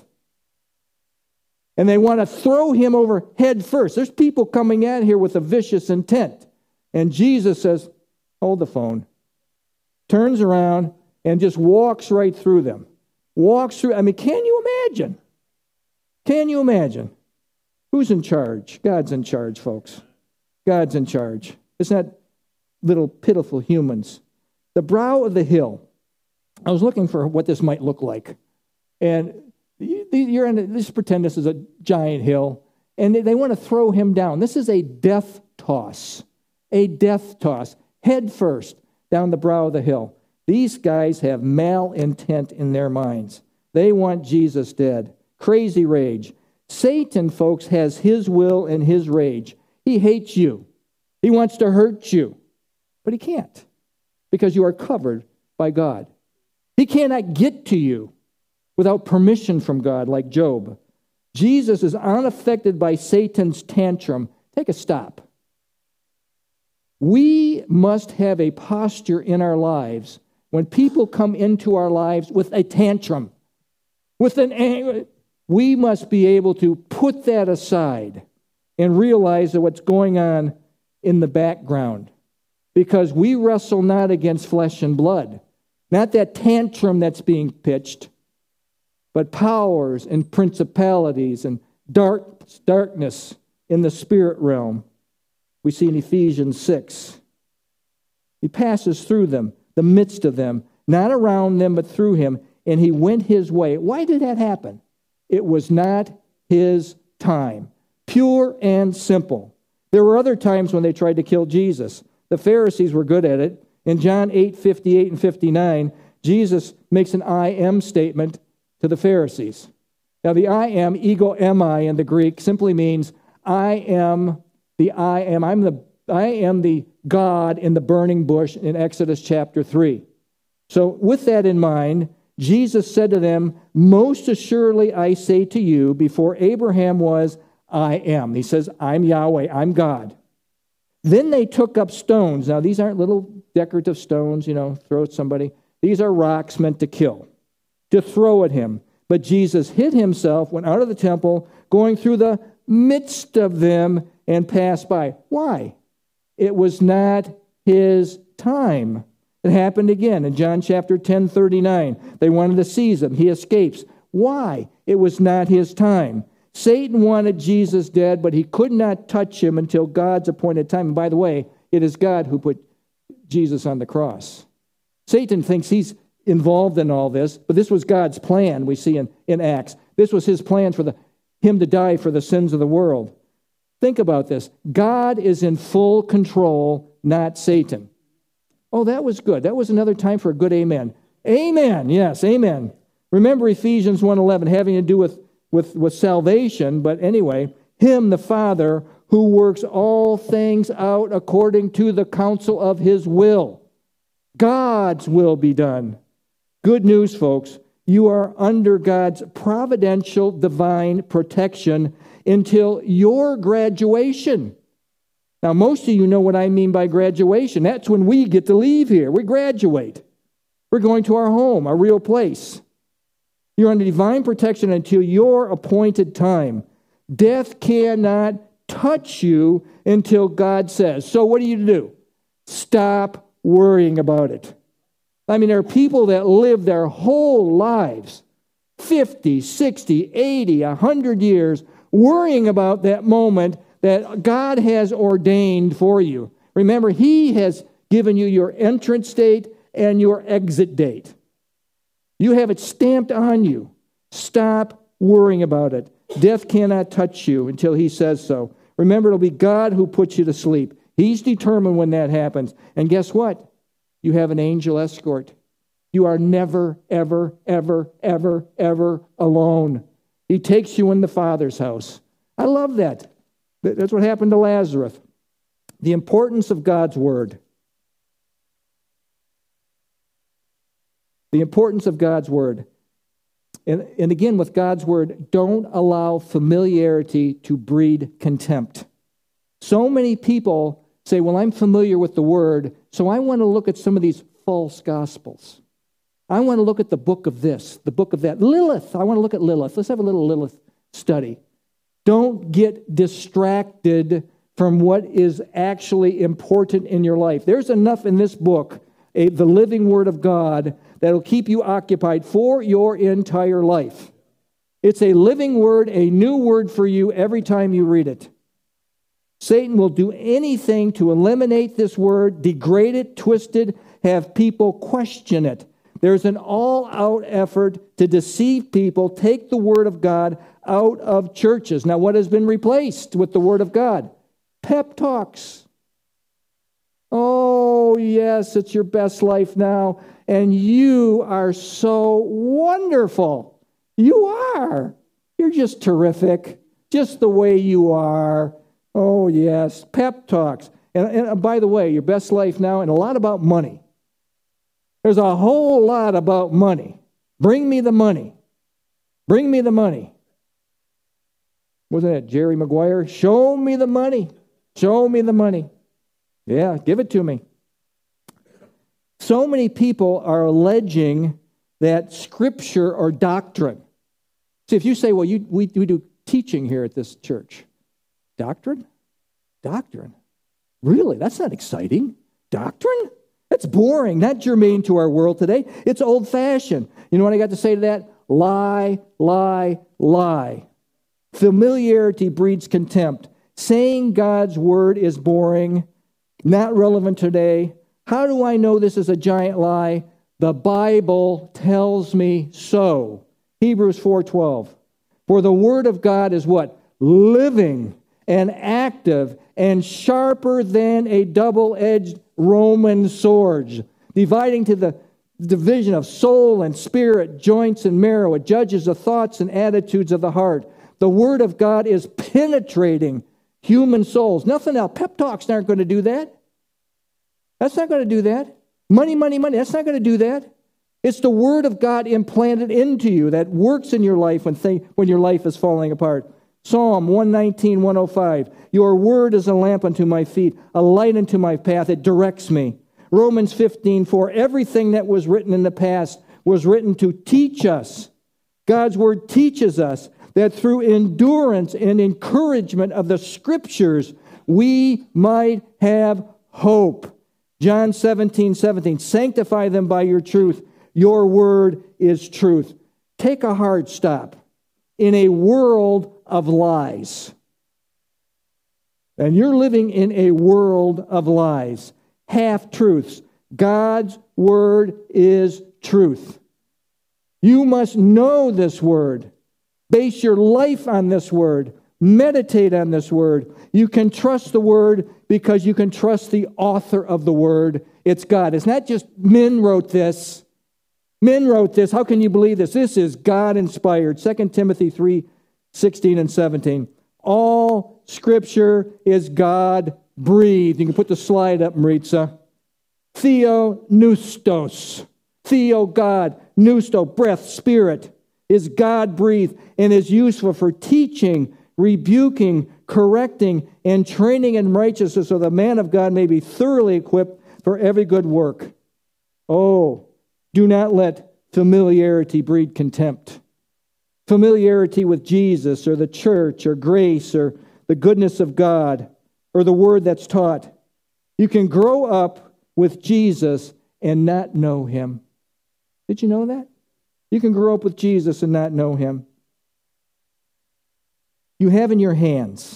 And they want to throw him over head first. There's people coming at here with a vicious intent. And Jesus says, hold the phone. Turns around and just walks right through them. Walks through. I mean, can you imagine? Can you imagine? Who's in charge? God's in charge, folks. God's in charge. It's not little pitiful humans. The brow of the hill. I was looking for what this might look like. And let's pretend this is a giant hill. And they want to throw him down. This is a death toss, head first down the brow of the hill. These guys have malintent in their minds. They want Jesus dead. Crazy rage. Satan, folks, has his will and his rage. He hates you. He wants to hurt you. But he can't, because you are covered by God. He cannot get to you without permission from God, like Job. Jesus is unaffected by Satan's tantrum. Take a stop. We must have a posture in our lives when people come into our lives with a tantrum, we must be able to put that aside and realize that what's going on in the background. Because we wrestle not against flesh and blood, not that tantrum that's being pitched, but powers and principalities and darkness in the spirit realm. We see in Ephesians 6. He passes through them, the midst of them, not around them, but through him, and he went his way. Why did that happen? It was not his time. Pure and simple. There were other times when they tried to kill Jesus. The Pharisees were good at it. In John 8:58 and 59, Jesus makes an I am statement to the Pharisees. Now, the I am, ego eimi in the Greek, simply means I am the I am. I am the God in the burning bush in Exodus chapter 3. So with that in mind, Jesus said to them, most assuredly I say to you, before Abraham was, I am. He says, I'm Yahweh, I'm God. Then they took up stones. Now, these aren't little decorative stones, throw at somebody. These are rocks meant to kill, to throw at him. But Jesus hid himself, went out of the temple, going through the midst of them, and passed by. Why? It was not his time. It happened again in John chapter 10:39. They wanted to seize him. He escapes. Why? It was not his time. Satan wanted Jesus dead, but he could not touch him until God's appointed time. And by the way, it is God who put Jesus on the cross. Satan thinks he's involved in all this, but this was God's plan, we see in Acts. This was his plan for him to die for the sins of the world. Think about this. God is in full control, not Satan. Oh, that was good. That was another time for a good amen. Amen. Yes, amen. Remember Ephesians 1:11 having to do with salvation, but anyway, him, the Father, who works all things out according to the counsel of his will. God's will be done. Good news, folks. You are under God's providential divine protection until your graduation. Now, most of you know what I mean by graduation. That's when we get to leave here. We graduate. We're going to our home, our real place. You're under divine protection until your appointed time. Death cannot touch you until God says. So what do you do? Stop worrying about it. I mean, there are people that live their whole lives, 50, 60, 80, 100 years, worrying about that moment that God has ordained for you. Remember, he has given you your entrance date and your exit date. You have it stamped on you. Stop worrying about it. Death cannot touch you until he says so. Remember, it'll be God who puts you to sleep. He's determined when that happens. And guess what? You have an angel escort. You are never, ever, ever, ever, ever alone. He takes you in the Father's house. I love that. That's what happened to Lazarus. The importance of God's Word. The importance of God's Word. And again, with God's Word, don't allow familiarity to breed contempt. So many people say, well, I'm familiar with the Word, so I want to look at some of these false gospels. I want to look at the book of this, the book of that. Lilith, I want to look at Lilith. Let's have a little Lilith study. Don't get distracted from what is actually important in your life. There's enough in this book, the living Word of God, that'll keep you occupied for your entire life. It's a living Word, a new word for you every time you read it. Satan will do anything to eliminate this word, degrade it, twist it, have people question it. There's an all-out effort to deceive people, take the Word of God out of churches. Now, what has been replaced with the Word of God? Pep talks. Oh, yes, it's your best life now, and you are so wonderful. You are. You're just terrific, just the way you are. Oh, yes, pep talks. And by the way, your best life now, and a lot about money. There's a whole lot about money. Bring me the money. Bring me the money. Wasn't that Jerry Maguire? Show me the money. Show me the money. Yeah, give it to me. So many people are alleging that Scripture or doctrine. See, if you say, well, we do teaching here at this church. Doctrine? Doctrine. Really? That's not exciting. Doctrine? That's boring, not germane to our world today. It's old-fashioned. You know what I got to say to that? Lie, lie, lie. Familiarity breeds contempt. Saying God's word is boring, not relevant today. How do I know this is a giant lie? The Bible tells me so. Hebrews 4:12. For the word of God is what? Living and active and sharper than a double-edged Roman sword, dividing to the division of soul and spirit, joints and marrow. It judges the thoughts and attitudes of the heart. The word of God is penetrating human souls. Nothing else. Pep talks aren't going to do that. That's not going to do that. Money, money, money. That's not going to do that. It's the word of God implanted into you that works in your life when your life is falling apart. Psalm 119, 105. Your word is a lamp unto my feet, a light unto my path. It directs me. Romans 15, 4. Everything that was written in the past was written to teach us. God's word teaches us that through endurance and encouragement of the Scriptures, we might have hope. John 17, 17. Sanctify them by your truth. Your word is truth. Take a hard stop. In a world of lies. And you're living in a world of lies. Half-truths. God's word is truth. You must know this word. Base your life on this word. Meditate on this word. You can trust the word because you can trust the author of the word. It's God. It's not just men wrote this. Men wrote this. How can you believe this? This is God-inspired. 2 Timothy 3:16 and 17. All Scripture is God-breathed. You can put the slide up, Maritza. Theopneustos. Theo, God. Pneusto, breath, spirit, is God-breathed and is useful for teaching, rebuking, correcting, and training in righteousness so the man of God may be thoroughly equipped for every good work. Oh, do not let familiarity breed contempt. Familiarity with Jesus or the church or grace or the goodness of God or the word that's taught. You can grow up with Jesus and not know him. Did you know that? You can grow up with Jesus and not know him. You have in your hands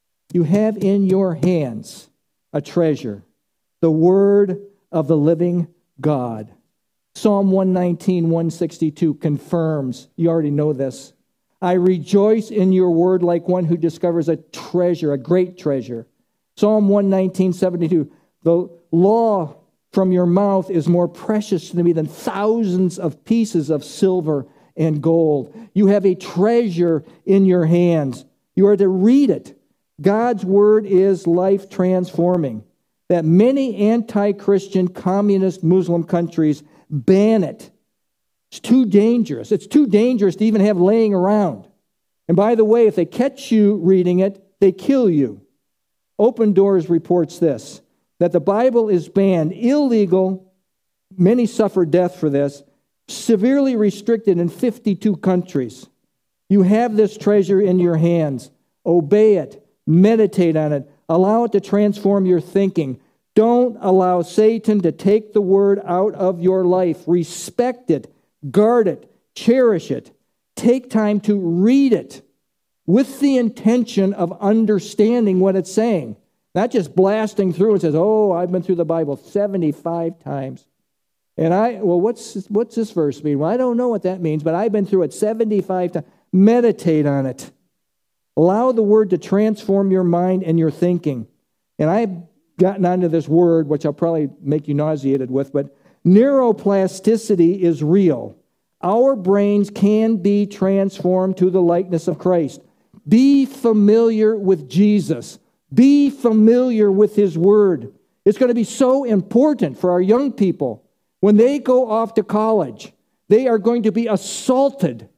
a treasure, the word of the living God. Psalm 119, 162 confirms, you already know this. I rejoice in your word like one who discovers a treasure, a great treasure. Psalm 119, 72, the law from your mouth is more precious to me than thousands of pieces of silver and gold. You have a treasure in your hands. You are to read it. God's word is life transforming. That many anti-Christian communist Muslim countries ban it. It's too dangerous. It's too dangerous to even have laying around. And by the way, if they catch you reading it, they kill you. Open Doors reports this, that the Bible is banned, illegal, many suffer death for this, severely restricted in 52 countries. You have this treasure in your hands. Obey it. Meditate on it. Allow it to transform your thinking. Don't allow Satan to take the word out of your life. Respect it. Guard it. Cherish it. Take time to read it with the intention of understanding what it's saying. Not just blasting through and says, oh, I've been through the Bible 75 times. And what's this verse mean? Well, I don't know what that means, but I've been through it 75 times. Meditate on it. Allow the word to transform your mind and your thinking. And I've gotten onto this word, which I'll probably make you nauseated with, but neuroplasticity is real. Our brains can be transformed to the likeness of Christ. Be familiar with Jesus. Be familiar with His Word. It's going to be so important for our young people. When they go off to college, they are going to be assaulted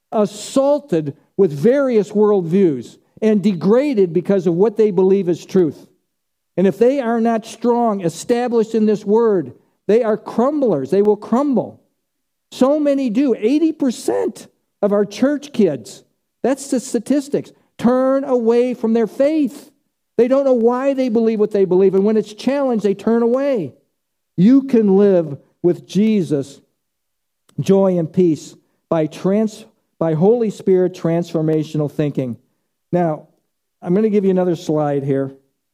with various worldviews and degraded because of what they believe is truth. And if they are not strong, established in this Word, they are crumblers. They will crumble. So many do. 80% of our church kids, that's the statistics, turn away from their faith. They don't know why they believe what they believe, and when it's challenged, they turn away. You can live with Jesus, joy and peace by Holy Spirit transformational thinking. Now, I'm going to give you another slide here.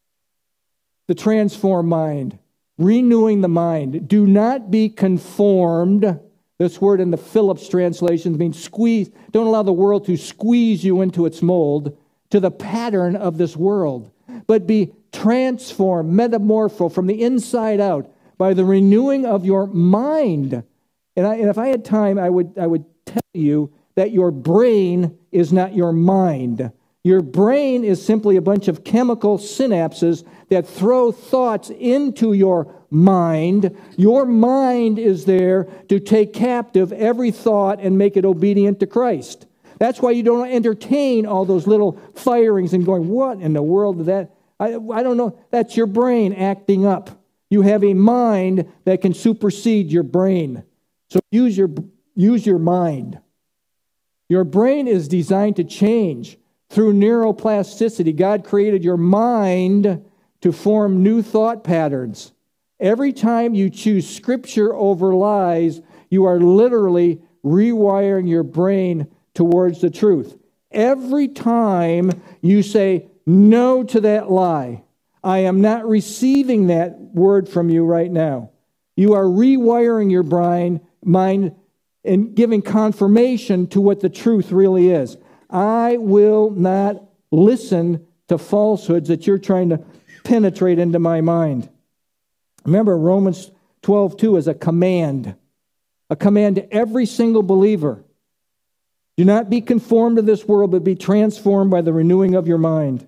The transformed mind, renewing the mind. Do not be conformed. This word in the Phillips translation means squeeze. Don't allow the world to squeeze you into its mold, to the pattern of this world. But be transformed, metamorphosed from the inside out by the renewing of your mind. And if I had time, I would tell you that your brain is not your mind. Your brain is simply a bunch of chemical synapses that throw thoughts into your mind. Your mind is there to take captive every thought and make it obedient to Christ. That's why you don't entertain all those little firings and going, what in the world is that? I don't know. That's your brain acting up. You have a mind that can supersede your brain. So use your mind. Your brain is designed to change through neuroplasticity. God created your mind to form new thought patterns. Every time you choose Scripture over lies, you are literally rewiring your brain towards the truth. Every time you say no to that lie, I am not receiving that word from you right now. You are rewiring your mind and giving confirmation to what the truth really is. I will not listen to falsehoods that you're trying to penetrate into my mind. Remember, Romans 12:2 is a command to every single believer. Do not be conformed to this world, but be transformed by the renewing of your mind.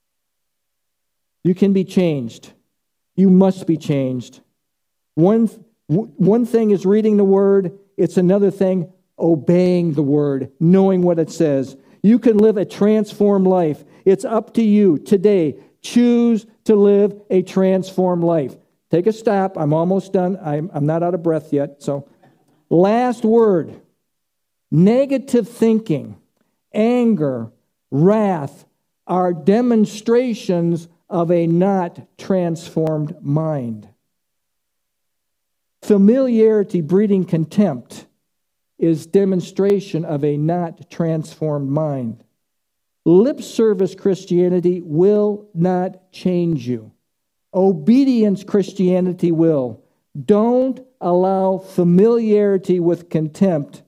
You can be changed. You must be changed. One thing is reading the Word. It's another thing obeying the Word, knowing what it says. You can live a transformed life. It's up to you today. Choose to live a transformed life. Take a stop. I'm almost done. I'm not out of breath yet. So, last word. Negative thinking, anger, wrath are demonstrations of a not transformed mind. Familiarity breeding contempt is demonstration of a not transformed mind. Lip service Christianity will not change you. Obedience Christianity will. Don't allow familiarity with contempt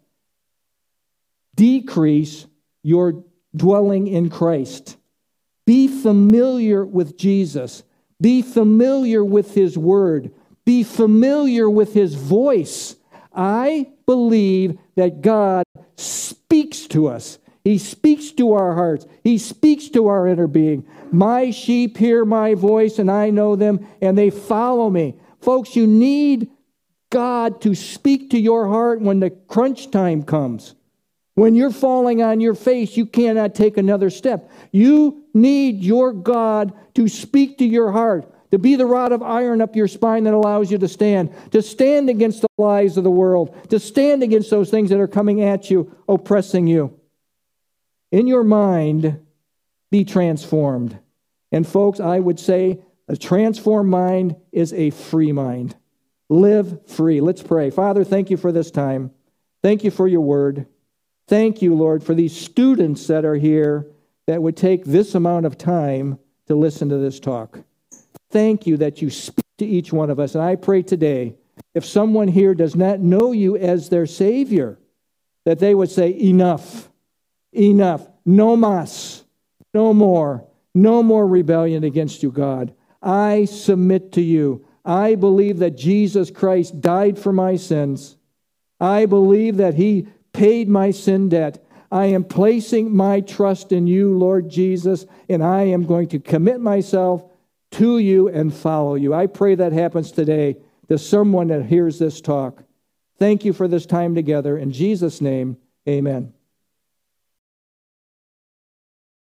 decrease your dwelling in Christ. Be familiar with Jesus. Be familiar with His Word. Be familiar with His voice. I believe that God speaks to us. He speaks to our hearts. He speaks to our inner being. My sheep hear my voice, and I know them, and they follow me. Folks, you need God to speak to your heart when the crunch time comes. When you're falling on your face, you cannot take another step. You need your God to speak to your heart, to be the rod of iron up your spine that allows you to stand against the lies of the world, to stand against those things that are coming at you, oppressing you. In your mind, be transformed. And folks, I would say a transformed mind is a free mind. Live free. Let's pray. Father, thank you for this time. Thank you for your word. Thank you, Lord, for these students that are here that would take this amount of time to listen to this talk. Thank you that you speak to each one of us. And I pray today, if someone here does not know you as their Savior, that they would say, enough, enough, no mas, no more rebellion against you, God. I submit to you. I believe that Jesus Christ died for my sins. I believe that He paid my sin debt. I am placing my trust in you, Lord Jesus, and I am going to commit myself to you and follow you. I pray that happens today to someone that hears this talk. Thank you for this time together. In Jesus' name, amen.